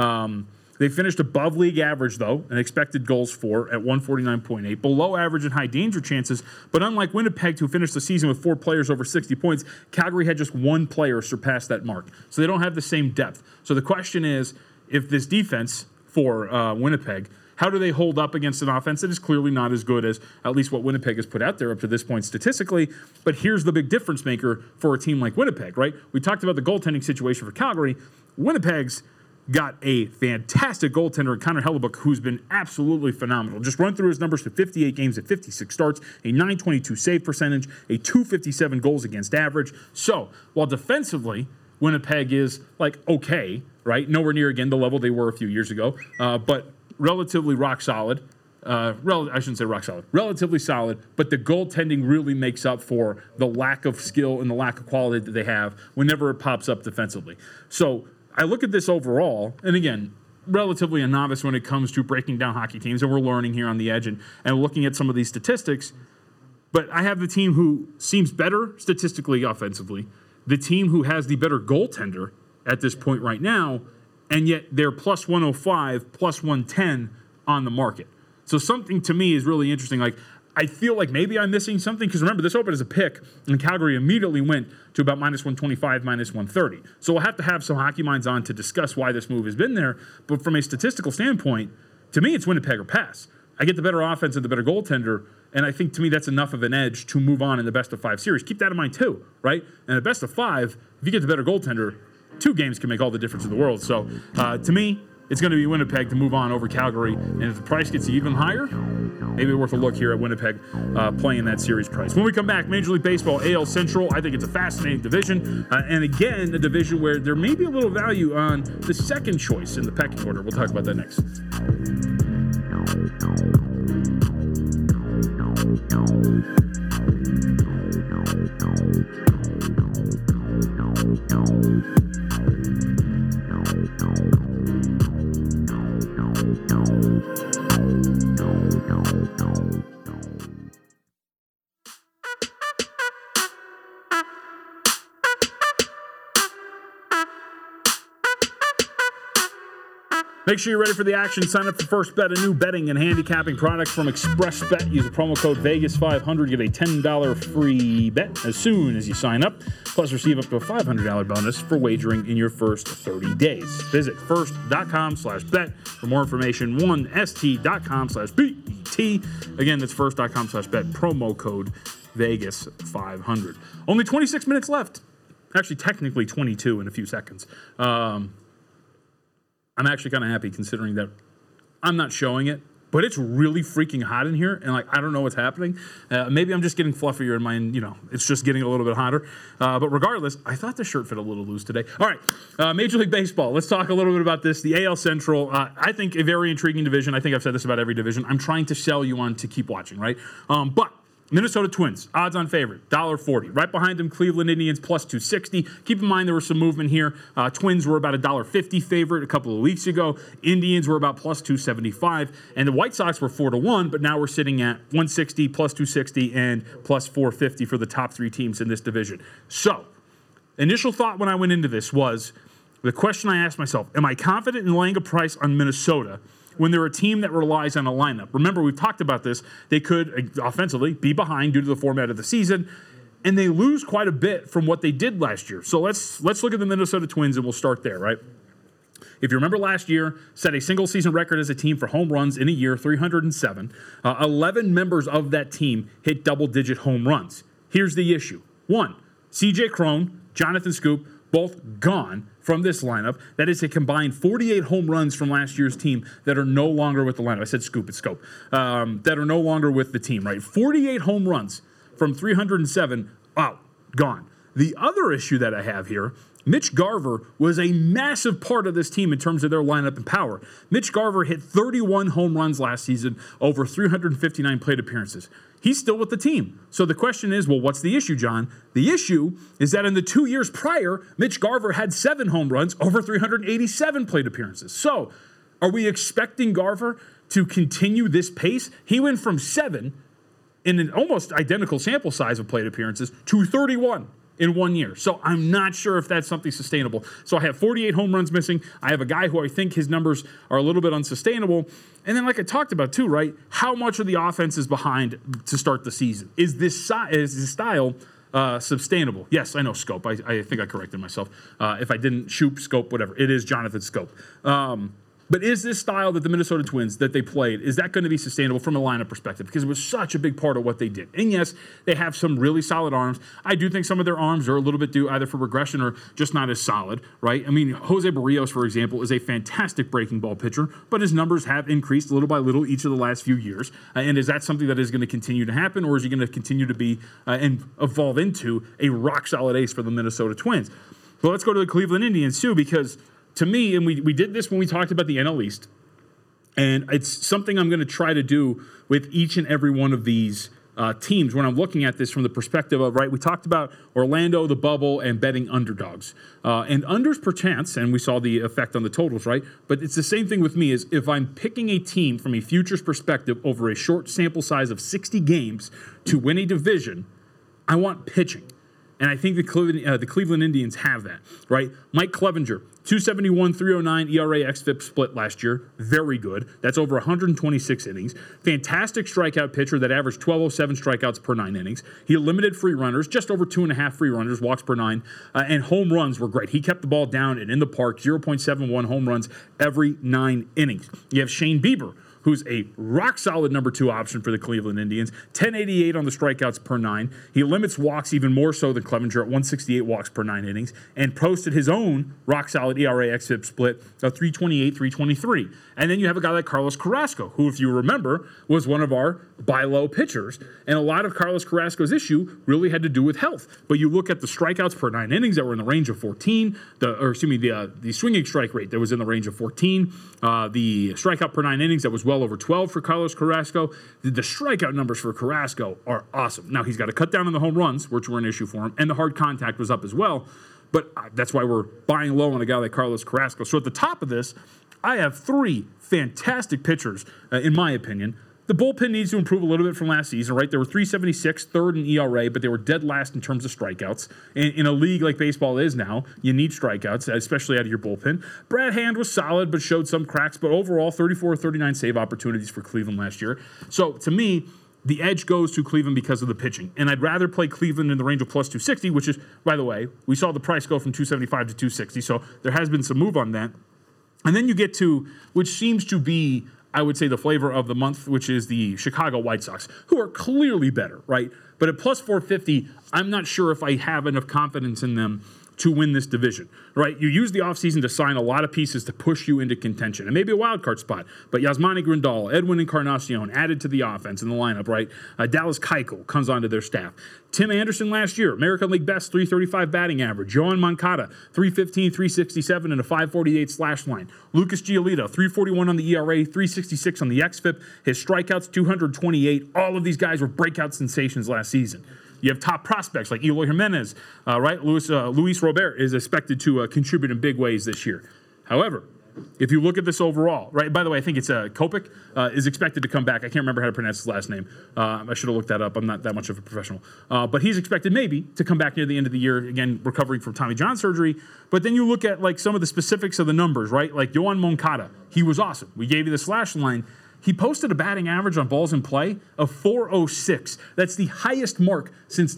They finished above league average, though, and expected goals for at 149.8, below average in high danger chances. But unlike Winnipeg, who finished the season with 4 players over 60 points, Calgary had just 1 player surpass that mark. So they don't have the same depth. So the question is, if this defense for Winnipeg, how do they hold up against an offense that is clearly not as good as at least what Winnipeg has put out there up to this point statistically? But here's the big difference maker for a team like Winnipeg, right? We talked about the goaltending situation for Calgary. Winnipeg's got a fantastic goaltender in Connor Hellebuyck, who's been absolutely phenomenal. Just run through his numbers to 58 games at 56 starts, a .922 save percentage, a .257 goals against average. So while defensively, Winnipeg is okay, right? Nowhere near, again, the level they were a few years ago, but relatively rock solid. I shouldn't say rock solid. Relatively solid, but the goaltending really makes up for the lack of skill and the lack of quality that they have whenever it pops up defensively. So I look at this overall, and again, relatively a novice when it comes to breaking down hockey teams, and we're learning here on the edge and looking at some of these statistics, but I have the team who seems better statistically offensively, the team who has the better goaltender at this point right now, and yet they're plus 105, plus 110 on the market. So something to me is really interesting. I feel like maybe I'm missing something, because remember, this opened as a pick, and Calgary immediately went to about minus 125, minus 130. So we'll have to have some hockey minds on to discuss why this move has been there. But from a statistical standpoint, to me, it's Winnipeg or pass. I get the better offense and the better goaltender, and I think to me that's enough of an edge to move on in the best of 5 series. Keep that in mind too, right? And the best of 5, if you get the better goaltender, 2 games can make all the difference in the world. So to me, it's going to be Winnipeg to move on over Calgary. And if the price gets even higher, maybe worth a look here at Winnipeg playing that series price. When we come back, Major League Baseball, AL Central, I think it's a fascinating division. And again, a division where there may be a little value on the second choice in the pecking order. We'll talk about that next. Make sure you're ready for the action. Sign up for First Bet, a new betting and handicapping product from ExpressBet. Use the promo code Vegas500. Get a $10 free bet as soon as you sign up. Plus, receive up to a $500 bonus for wagering in your first 30 days. Visit first.com/bet for more information. 1st.com/bet. Again, that's first.com/bet. Promo code Vegas500. Only 26 minutes left. Actually, technically 22 in a few seconds. I'm actually kind of happy considering that I'm not showing it, but it's really freaking hot in here, and I don't know what's happening. Maybe I'm just getting fluffier in mine. It's just getting a little bit hotter. But regardless, I thought the shirt fit a little loose today. All right, Major League Baseball. Let's talk a little bit about this. The AL Central, I think a very intriguing division. I think I've said this about every division. I'm trying to sell you on to keep watching, right? But Minnesota Twins, odds-on favorite, $1.40. Right behind them, Cleveland Indians, plus 260. Keep in mind there was some movement here. Twins were about $1.50 favorite a couple of weeks ago. Indians were about plus 275. And the White Sox were 4-1, but now we're sitting at 160, plus 260, and plus 450 for the top 3 teams in this division. So, initial thought when I went into this was, the question I asked myself, am I confident in laying a price on Minnesota when they're a team that relies on a lineup? Remember, we've talked about this. They could, offensively, be behind due to the format of the season, and they lose quite a bit from what they did last year. So let's look at the Minnesota Twins, and we'll start there, right? If you remember last year, set a single-season record as a team for home runs in a year, 307. 11 members of that team hit double-digit home runs. Here's the issue. 1, C.J. Cron, Jonathan Scoop, both gone from this lineup. That is a combined 48 home runs from last year's team that are no longer with the lineup. I said scoop, it's scope. That are no longer with the team, right? 48 home runs from 307, out, gone. The other issue that I have here, Mitch Garver was a massive part of this team in terms of their lineup and power. Mitch Garver hit 31 home runs last season over 359 plate appearances. He's still with the team. So the question is, well, what's the issue, John? The issue is that in the 2 years prior, Mitch Garver had 7 home runs over 387 plate appearances. So are we expecting Garver to continue this pace? He went from 7 in an almost identical sample size of plate appearances to 31 in 1 year. So I'm not sure if that's something sustainable. So I have 48 home runs missing. I have a guy who I think his numbers are a little bit unsustainable. And then like I talked about too, right? How much of the offense is behind to start the season? Is this style sustainable? Yes, I know Scope. I think I corrected myself. If I didn't, Shoop, Scope, whatever. It is Jonathan Scope. But is this style that the Minnesota Twins, that they played, is that going to be sustainable from a lineup perspective? Because it was such a big part of what they did. And yes, they have some really solid arms. I do think some of their arms are a little bit due either for regression or just not as solid, right? I mean, Jose Barrios, for example, is a fantastic breaking ball pitcher, but his numbers have increased little by little each of the last few years. And is that something that is going to continue to happen, or is he going to continue to be and evolve into a rock-solid ace for the Minnesota Twins? Well, let's go to the Cleveland Indians, too, because to me, and we did this when we talked about the NL East, and it's something I'm going to try to do with each and every one of these teams when I'm looking at this from the perspective of, right, we talked about Orlando, the bubble, and betting underdogs. And unders per chance, and we saw the effect on the totals, right? But it's the same thing with me, is if I'm picking a team from a futures perspective over a short sample size of 60 games to win a division, I want pitching. And I think the Cleveland Indians have that, right? Mike Clevinger, 271, 309 ERA xFIP split last year. Very good. That's over 126 innings. Fantastic strikeout pitcher that averaged 1207 strikeouts per 9 innings. He limited free runners, just over 2.5 free runners, walks per 9, and home runs were great. He kept the ball down and in the park, 0.71 home runs every 9 innings. You have Shane Bieber, who's a rock-solid number 2 option for the Cleveland Indians, 1088 on the strikeouts per 9. He limits walks even more so than Clevinger at 168 walks per 9 innings, and posted his own rock-solid ERA xFIP split of 328, 323. And then you have a guy like Carlos Carrasco, who, if you remember, was one of our buy low pitchers. And a lot of Carlos Carrasco's issue really had to do with health. But you look at the strikeouts per 9 innings that were in the range of 14, the swinging strike rate that was in the range of 14, the strikeout per 9 innings that was well over 12 for Carlos Carrasco. The strikeout numbers for Carrasco are awesome. Now, he's got to cut down on the home runs, which were an issue for him, and the hard contact was up as well. But that's why we're buying low on a guy like Carlos Carrasco. So at the top of this, I have 3 fantastic pitchers, in my opinion. The bullpen needs to improve a little bit from last season, right? They were 376, third in ERA, but they were dead last in terms of strikeouts. In a league like baseball is now, you need strikeouts, especially out of your bullpen. Brad Hand was solid, but showed some cracks. But overall, 34, 39 save opportunities for Cleveland last year. So to me, the edge goes to Cleveland because of the pitching. And I'd rather play Cleveland in the range of plus 260, which is, by the way, we saw the price go from 275 to 260. So there has been some move on that. And then you get to, which seems to be, I would say, the flavor of the month, which is the Chicago White Sox, who are clearly better, right? But at plus 450, I'm not sure if I have enough confidence in them to win this division, right? You use the offseason to sign a lot of pieces to push you into contention and maybe a wild card spot. But Yasmani Grandal, Edwin Encarnacion added to the offense in the lineup, right? Dallas Keuchel comes onto their staff. Tim Anderson last year, American League best, 335 batting average. Yohan Moncada, 315, 367, and a 548 slash line. Lucas Giolito, 341 on the ERA, 366 on the xFIP. His strikeouts, 228. All of these guys were breakout sensations last season. You have top prospects like Eloy Jimenez, right? Luis Robert is expected to contribute in big ways this year. However, if you look at this overall, right? By the way, I think it's Kopech is expected to come back. I can't remember how to pronounce his last name. I should have looked that up. I'm not that much of a professional. But he's expected maybe to come back near the end of the year, again, recovering from Tommy John surgery. But then you look at like some of the specifics of the numbers, right? Like Yohan Moncada, he was awesome. We gave you the slash line. He posted a batting average on balls in play of 406. That's the highest mark since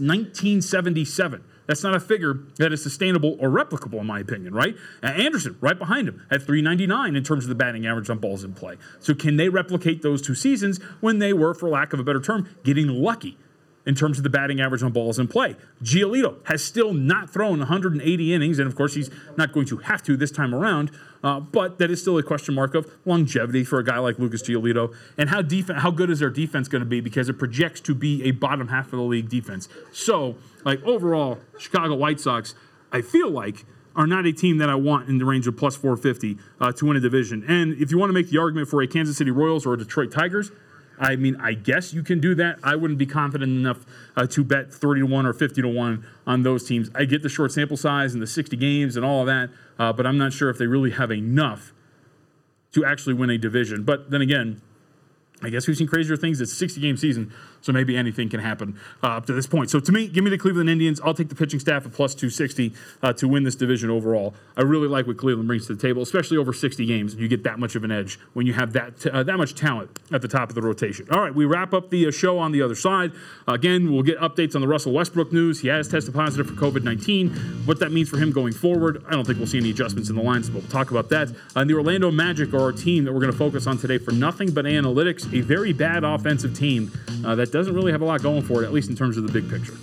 1977. That's not a figure that is sustainable or replicable, in my opinion, right? Anderson, right behind him, at 399 in terms of the batting average on balls in play. So can they replicate those 2 seasons when they were, for lack of a better term, getting lucky? in terms of the batting average on balls in play. Giolito has still not thrown 180 innings, and of course he's not going to have to this time around, but that is still a question mark of longevity for a guy like Lucas Giolito, and how good is their defense going to be, because it projects to be a bottom half of the league defense. So, overall, Chicago White Sox, I feel like, are not a team that I want in the range of plus 450 to win a division. And if you want to make the argument for a Kansas City Royals or a Detroit Tigers, I mean, I guess you can do that. I wouldn't be confident enough to bet 30-1 or 50-1 on those teams. I get the short sample size and the 60 games and all of that, but I'm not sure if they really have enough to actually win a division. But then again, I guess we've seen crazier things. It's a 60-game season, so maybe anything can happen up to this point. So to me, give me the Cleveland Indians. I'll take the pitching staff at plus 260 to win this division overall. I really like what Cleveland brings to the table, especially over 60 games. You get that much of an edge when you have that much talent at the top of the rotation. All right, we wrap up the show on the other side. Again, we'll get updates on the Russell Westbrook news. He has tested positive for COVID-19. What that means for him going forward, I don't think we'll see any adjustments in the lines, but we'll talk about that. And the Orlando Magic are our team that we're going to focus on today for nothing but analytics. A very bad offensive team that doesn't really have a lot going for it, at least in terms of the big picture.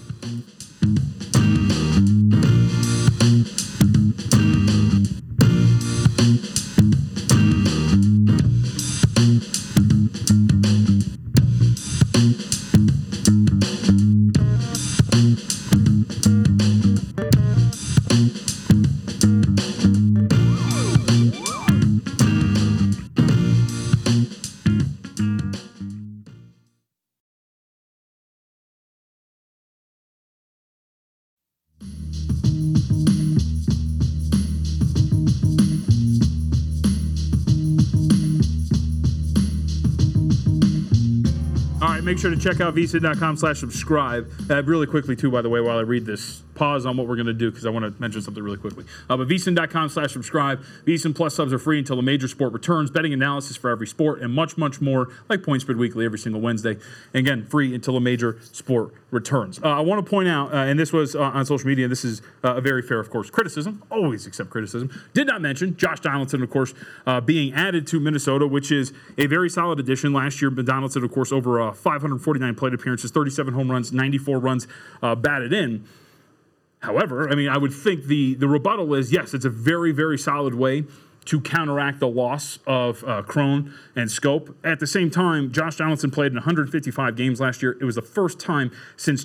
Make sure to check out vsin.com/subscribe. Really quickly, too, by the way, while I read this, pause on what we're going to do because I want to mention something really quickly. But vsin.com/subscribe. VSiN Plus subs are free until the major sport returns. Betting analysis for every sport and much, much more, like Point Spread Weekly every single Wednesday. And again, free until the major sport returns. I want to point out, and this was on social media, this is a very fair, of course, criticism. Always accept criticism. Did not mention Josh Donaldson, of course, being added to Minnesota, which is a very solid addition. Last year, Donaldson, of course, over 549 plate appearances, 37 home runs, 94 runs batted in. However, I mean, I would think the rebuttal is, yes, it's a very, very solid way to counteract the loss of Cron and Schoop. At the same time, Josh Donaldson played in 155 games last year. It was the first time since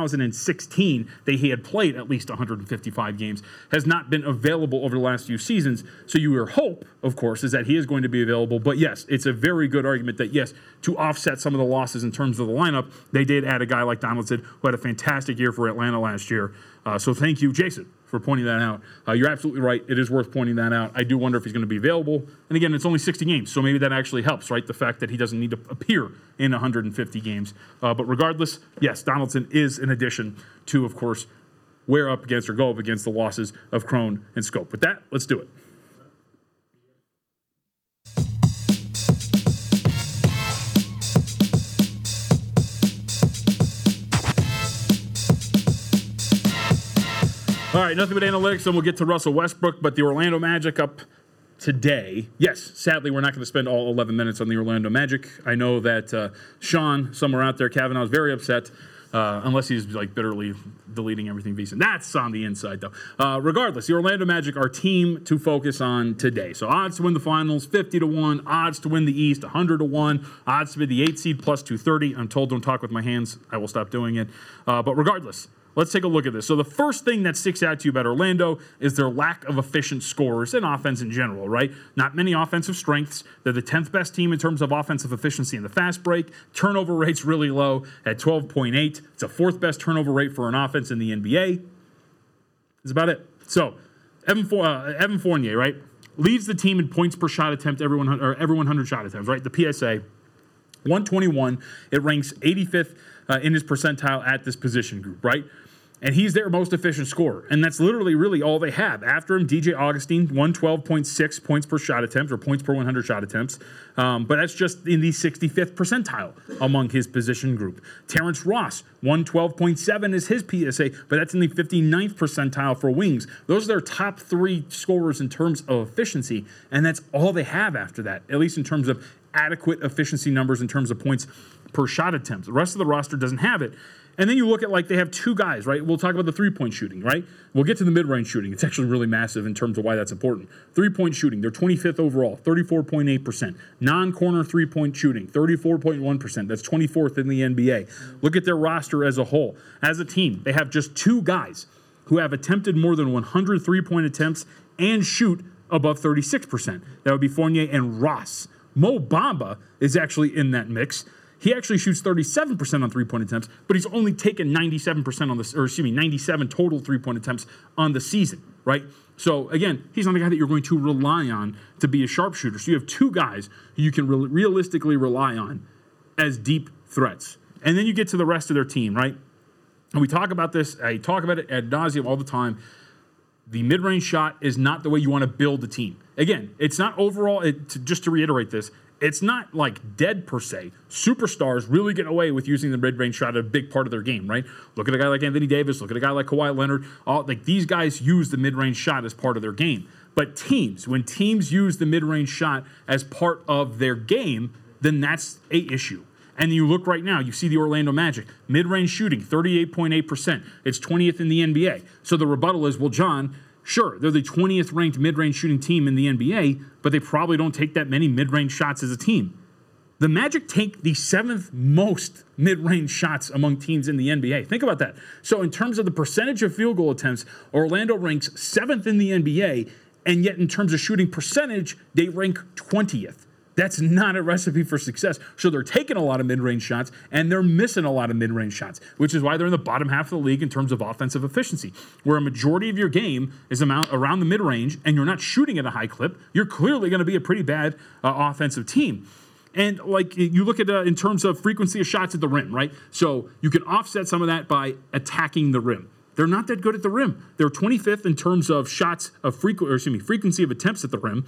2016 that he had played at least 155 games. Has not been available over the last few seasons. So your hope, of course, is that he is going to be available. But yes, it's a very good argument that, yes, to offset some of the losses in terms of the lineup, they did add a guy like Donaldson, who had a fantastic year for Atlanta last year. So thank you, Jason, for pointing that out. You're absolutely right. It is worth pointing that out. I do wonder if he's going to be available. And again, it's only 60 games, so maybe that actually helps, right? The fact that he doesn't need to appear in 150 games. But regardless, yes, Donaldson is an addition to, of course, wear up against or go up against the losses of Cron and Schoop. With that, let's do it. All right, nothing but analytics, and we'll get to Russell Westbrook, but the Orlando Magic up today. Yes, sadly, we're not going to spend all 11 minutes on the Orlando Magic. I know that Sean, somewhere out there, Kavanaugh, is very upset, unless he's like bitterly deleting everything VSiN. That's on the inside, though. Regardless, the Orlando Magic are team to focus on today. So odds to win the finals, 50-1. Odds to win the East, 100-1. Odds to be the 8th seed, plus 230. I'm told don't talk with my hands. I will stop doing it. But regardless, let's take a look at this. So the first thing that sticks out to you about Orlando is their lack of efficient scorers and offense in general, right? Not many offensive strengths. They're the 10th best team in terms of offensive efficiency in the fast break. Turnover rate's really low at 12.8. It's a 4th best turnover rate for an offense in the NBA. That's about it. So Evan Fournier, right, leads the team in points per shot attempt every 100 shot attempts, right? The PSA, 121. It ranks 85th in his percentile at this position group, right? And he's their most efficient scorer. And that's literally really all they have. After him, DJ Augustine, 112.6 points per shot attempt, or points per 100 shot attempts. But that's just in the 65th percentile among his position group. Terrence Ross, 112.7 is his PSA, but that's in the 59th percentile for wings. Those are their top 3 scorers in terms of efficiency, and that's all they have after that, at least in terms of adequate efficiency numbers in terms of points per shot attempts. The rest of the roster doesn't have it. And then you look at, like, they have two guys, right? We'll talk about the three-point shooting, right? We'll get to the mid-range shooting. It's actually really massive in terms of why that's important. Three-point shooting, they're 25th overall, 34.8%. Non-corner three-point shooting, 34.1%. That's 24th in the NBA. Look at their roster as a whole. As a team, they have just two guys who have attempted more than 100 three-point attempts and shoot above 36%. That would be Fournier and Ross. Mo Bamba is actually in that mix. He actually shoots 37% on three-point attempts, but he's only taken 97% on this, or excuse me, 97 total three-point attempts on the season, right? So again, he's not a guy that you're going to rely on to be a sharpshooter. So you have two guys who you can realistically rely on as deep threats. And then you get to the rest of their team, right? And we talk about this, I talk about it ad nauseum all the time. The mid-range shot is not the way you want to build a team. Again, it's not overall, just to reiterate this, it's not like dead per se. Superstars really get away with using the mid-range shot a big part of their game, right? Look at a guy like Anthony Davis. Look at a guy like Kawhi Leonard. These guys use the mid-range shot as part of their game. But when teams use the mid-range shot as part of their game, then that's a issue. And you look right now, you see the Orlando Magic. Mid-range shooting, 38.8%. It's 20th in the NBA. So the rebuttal is, well, John, sure, they're the 20th ranked mid-range shooting team in the NBA, but they probably don't take that many mid-range shots as a team. The Magic take the 7th most mid-range shots among teams in the NBA. Think about that. So in terms of the percentage of field goal attempts, Orlando ranks 7th in the NBA, and yet in terms of shooting percentage, they rank 20th. That's not a recipe for success. So they're taking a lot of mid-range shots, and they're missing a lot of mid-range shots, which is why they're in the bottom half of the league in terms of offensive efficiency, where a majority of your game is around the mid-range, and you're not shooting at a high clip. You're clearly going to be a pretty bad offensive team. And like you look at in terms of frequency of shots at the rim, right? So you can offset some of that by attacking the rim. They're not that good at the rim. They're 25th in terms of shots of frequency of attempts at the rim,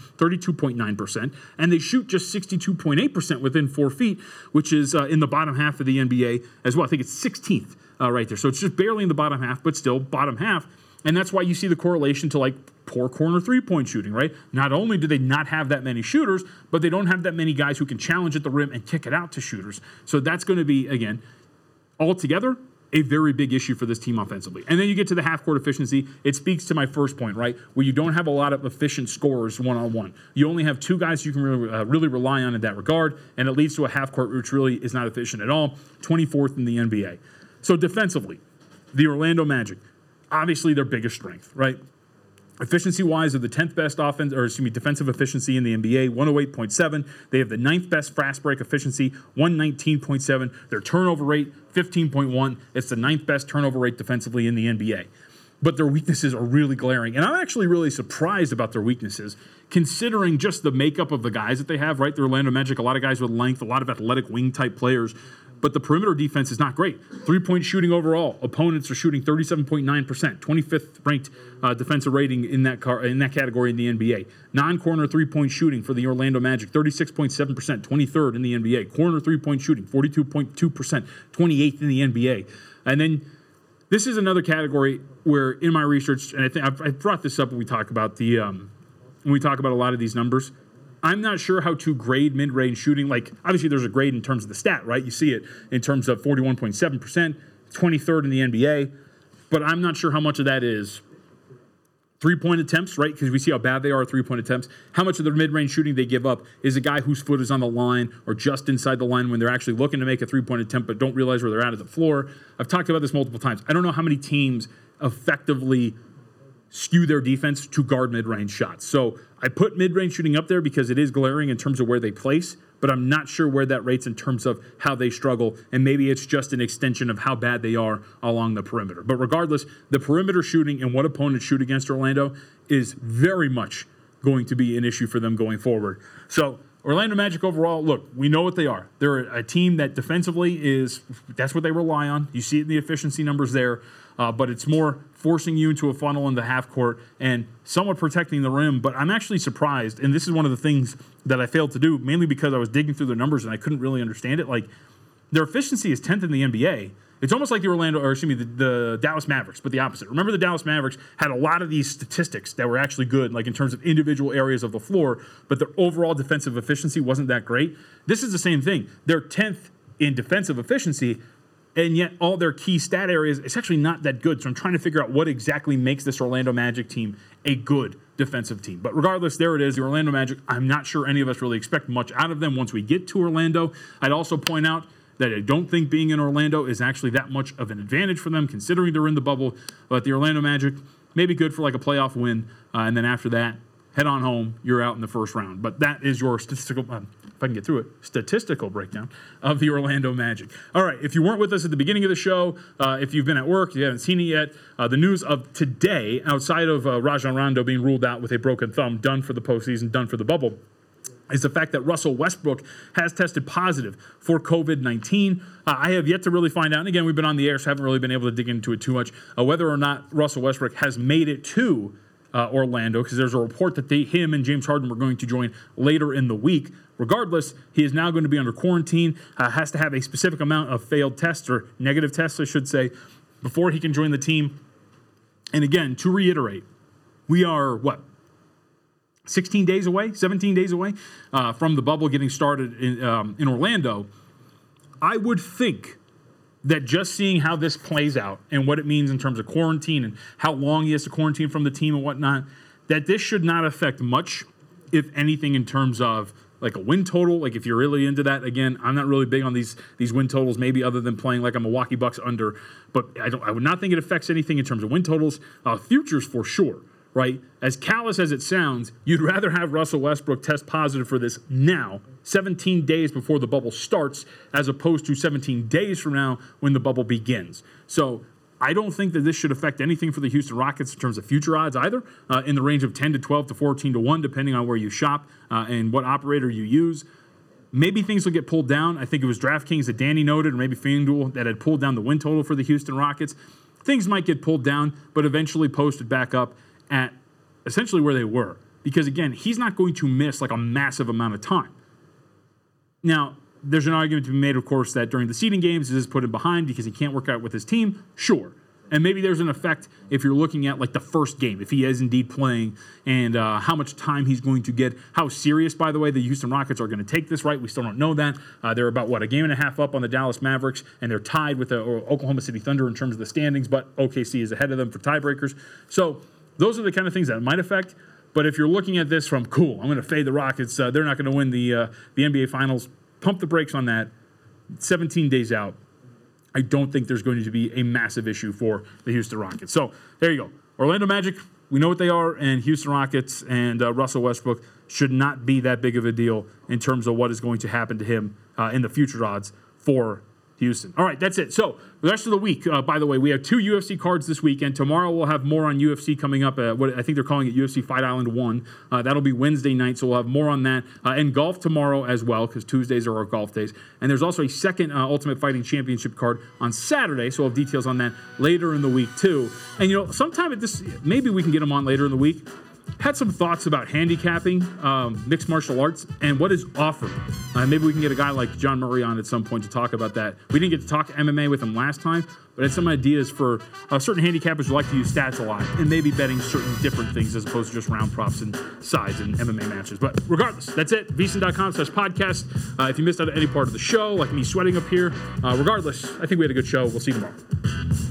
32.9%, and they shoot just 62.8% within 4 feet, which is in the bottom half of the NBA as well. I think it's 16th right there. So it's just barely in the bottom half, but still bottom half. And that's why you see the correlation to like poor corner three-point shooting, right? Not only do they not have that many shooters, but they don't have that many guys who can challenge at the rim and kick it out to shooters. So that's going to be, again, altogether, a very big issue for this team offensively. And then you get to the half-court efficiency. It speaks to my first point, right, where you don't have a lot of efficient scorers one-on-one. You only have two guys you can really rely on in that regard, and it leads to a half-court which really is not efficient at all, 24th in the NBA. So defensively, the Orlando Magic, obviously their biggest strength, right? Efficiency-wise, they're the 10th best defensive efficiency in the NBA, 108.7. They have the 9th best fast break efficiency, 119.7. Their turnover rate, 15.1. It's the 9th best turnover rate defensively in the NBA. But their weaknesses are really glaring. And I'm actually really surprised about their weaknesses, considering just the makeup of the guys that they have, right? The Orlando Magic, a lot of guys with length, a lot of athletic wing-type players. But the perimeter defense is not great. Three-point shooting overall, opponents are shooting 37.9%, 25th ranked defensive rating in that category in the NBA. Non-corner three-point shooting for the Orlando Magic, 36.7%, 23rd in the NBA. Corner three-point shooting, 42.2%, 28th in the NBA. And then this is another category where, in my research, and I think I've brought this up when we talk about a lot of these numbers. I'm not sure how to grade mid-range shooting. Like, obviously, there's a grade in terms of the stat, right? You see it in terms of 41.7%, 23rd in the NBA. But I'm not sure how much of that is three-point attempts, right? Because we see how bad they are at three-point attempts. How much of the mid-range shooting they give up is a guy whose foot is on the line or just inside the line when they're actually looking to make a three-point attempt but don't realize where they're at the floor. I've talked about this multiple times. I don't know how many teams effectively skew their defense to guard mid-range shots. So I put mid-range shooting up there because it is glaring in terms of where they place, but I'm not sure where that rates in terms of how they struggle, and maybe it's just an extension of how bad they are along the perimeter. But regardless, the perimeter shooting and what opponents shoot against Orlando is very much going to be an issue for them going forward. So Orlando Magic overall, look, we know what they are. They're a team that defensively that's what they rely on. You see it in the efficiency numbers there. But it's more forcing you into a funnel in the half court and somewhat protecting the rim. But I'm actually surprised, and this is one of the things that I failed to do, mainly because I was digging through the numbers and I couldn't really understand it. Like, their efficiency is 10th in the NBA. It's almost like the Dallas Mavericks, but the opposite. Remember, the Dallas Mavericks had a lot of these statistics that were actually good, like in terms of individual areas of the floor, but their overall defensive efficiency wasn't that great. This is the same thing. They're 10th in defensive efficiency, and yet all their key stat areas, it's actually not that good. So I'm trying to figure out what exactly makes this Orlando Magic team a good defensive team. But regardless, there it is, the Orlando Magic. I'm not sure any of us really expect much out of them once we get to Orlando. I'd also point out that I don't think being in Orlando is actually that much of an advantage for them, considering they're in the bubble. But the Orlando Magic may be good for like a playoff win, and then after that, head on home, you're out in the first round. But that is your statistical, if I can get through it, statistical breakdown of the Orlando Magic. All right, if you weren't with us at the beginning of the show, if you've been at work, you haven't seen it yet, the news of today, outside of Rajon Rondo being ruled out with a broken thumb, done for the postseason, done for the bubble, is the fact that Russell Westbrook has tested positive for COVID-19. I have yet to really find out, and again, we've been on the air, so haven't really been able to dig into it too much, whether or not Russell Westbrook has made it to Orlando, because there's a report that him and James Harden were going to join later in the week. Regardless, he is now going to be under quarantine, has to have a specific amount of failed tests, or negative tests, I should say, before he can join the team. And again, to reiterate, we are, 16 days away, 17 days away from the bubble getting started in Orlando. I would think that just seeing how this plays out and what it means in terms of quarantine and how long he has to quarantine from the team and whatnot, that this should not affect much, if anything, in terms of like a win total. Like if you're really into that, again, I'm not really big on these win totals, maybe other than playing like a Milwaukee Bucks under, but I would not think it affects anything in terms of win totals. Futures for sure. Right? As callous as it sounds, you'd rather have Russell Westbrook test positive for this now, 17 days before the bubble starts, as opposed to 17 days from now when the bubble begins. So I don't think that this should affect anything for the Houston Rockets in terms of future odds either, in the range of 10 to 12 to 14 to 1, depending on where you shop and what operator you use. Maybe things will get pulled down. I think it was DraftKings that Danny noted, or maybe FanDuel, that had pulled down the win total for the Houston Rockets. Things might get pulled down, but eventually posted back up at essentially where they were. Because again, he's not going to miss like a massive amount of time. Now, there's an argument to be made, of course, that during the seeding games, this is put him behind because he can't work out with his team. Sure. And maybe there's an effect if you're looking at like the first game, if he is indeed playing, and how much time he's going to get. How serious, by the way, the Houston Rockets are going to take this, right? We still don't know that. They're about, a game and a half up on the Dallas Mavericks, and they're tied with the Oklahoma City Thunder in terms of the standings, but OKC is ahead of them for tiebreakers. So those are the kind of things that might affect. But if you're looking at this from, cool, I'm going to fade the Rockets, they're not going to win the NBA Finals, pump the brakes on that. 17 days out, I don't think there's going to be a massive issue for the Houston Rockets. So there you go. Orlando Magic, we know what they are, and Houston Rockets and Russell Westbrook should not be that big of a deal in terms of what is going to happen to him in the future odds for Houston. All right, that's it. So the rest of the week, by the way, we have 2 UFC cards this weekend. Tomorrow we'll have more on UFC coming up. What I think they're calling it UFC Fight Island 1. That'll be Wednesday night, so we'll have more on that. And golf tomorrow as well, because Tuesdays are our golf days. And there's also a second Ultimate Fighting Championship card on Saturday, so we'll have details on that later in the week too. And sometime maybe we can get them on later in the week. Had some thoughts about handicapping mixed martial arts and what is offered. Maybe we can get a guy like John Murray on at some point to talk about that. We didn't get to talk MMA with him last time, but had some ideas for certain handicappers who like to use stats a lot and maybe betting certain different things as opposed to just round props and sides in MMA matches. But regardless, that's it. VSiN.com/podcast. If you missed out any part of the show, like me sweating up here, regardless, I think we had a good show. We'll see you tomorrow.